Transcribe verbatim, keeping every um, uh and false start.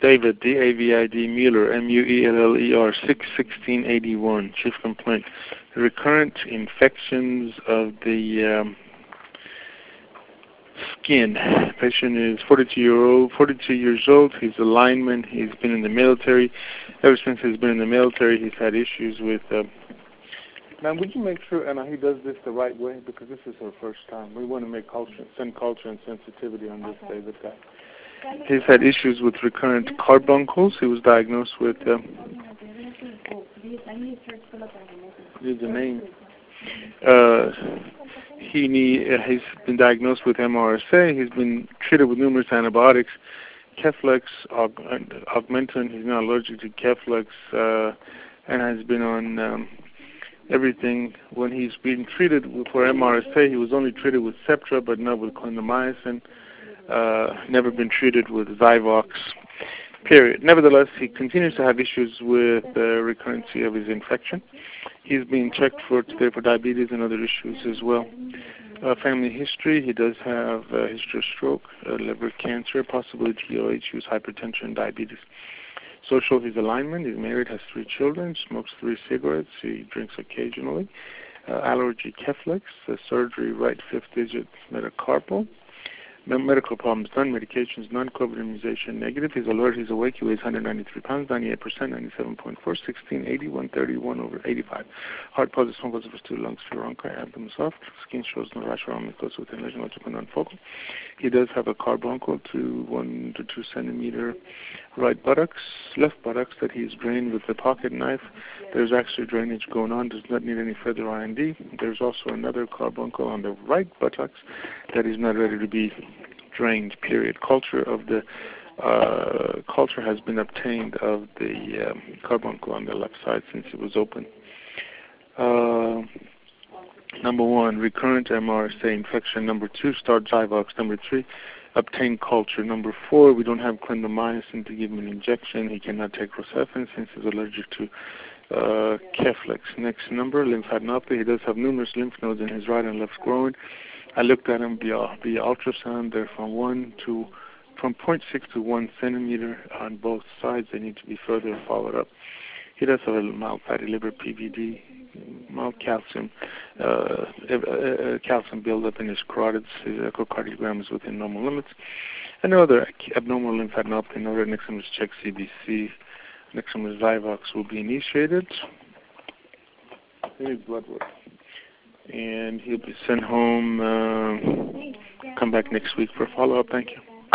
David, D A V I D, Mueller, M U E L L E R, six sixteen eighty-one. Chief complaint. Recurrent infections of the um, skin. Patient is forty-two year old, forty-two years old. He's a lineman. He's been in the military. Ever since he's been in the military, he's had issues with. Uh, now, would you make sure Anna he does this the right way, because this is her first time. We want to make culture, send culture and sensitivity on this okay. David guy. He's had issues with recurrent carbuncles. He was diagnosed with. Uh, Here's the name. Uh, he need, uh, he's been diagnosed with M R S A. He's been treated with numerous antibiotics, Keflex, Aug, Augmentin. He's not allergic to Keflex, uh, and has been on um, everything. When he's been treated for M R S A, he was only treated with Septra, but not with clindamycin. Uh, never been treated with Zyvox. Period. Nevertheless, he continues to have issues with the uh, recurrency of his infection. He's being checked for today for diabetes and other issues as well. Uh, family history, he does have a history of stroke, uh, liver cancer, possibly T O H, use hypertension, diabetes. Social, he's a lineman, he's married, has three children, smokes three cigarettes, he drinks occasionally. Uh, allergy, Keflex, uh, surgery, right fifth digit, metacarpal. Medical problems done, medications none, COVID immunization negative. He's alert, he's awake, he weighs one hundred ninety-three pounds, ninety-eight percent, ninety-seven point four, sixteen eighty, one thirty-one over eighty-five. Heart pulse, smoke was two lungs, furonchi, abdomen soft. Skin shows no rash around the close within lesion, logical non-focal. He does have a carbuncle to one to two centimeter right buttocks, left buttocks that he's drained with the pocket knife. There's actually drainage going on, does not need any further I N D. There's also another carbuncle on the right buttocks that is not ready to be drained, period. Culture of the uh, culture has been obtained of the um, carbuncle on the left side since it was open. Uh, number one, recurrent M R S A infection. Number two, start Zyvox. Number three, obtain culture. Number four, we don't have clindamycin to give him an injection. He cannot take Rocephin since he's allergic to uh, Keflex. Next number, lymphadenopathy. He does have numerous lymph nodes in his right and left groin. I looked at him via, via ultrasound. They're from one to from zero point six to one centimeter on both sides. They need to be further followed up. He does have a mild fatty liver, P V D, mild calcium, uh, uh, calcium buildup in his carotids. His echocardiogram is within normal limits. And no other abnormal lymphadenopathy. No other. Next time is check C B C. Next time is Zyvox will be initiated. He needs blood work. And he'll be sent home, uh, come back next week for follow-up. Thank you.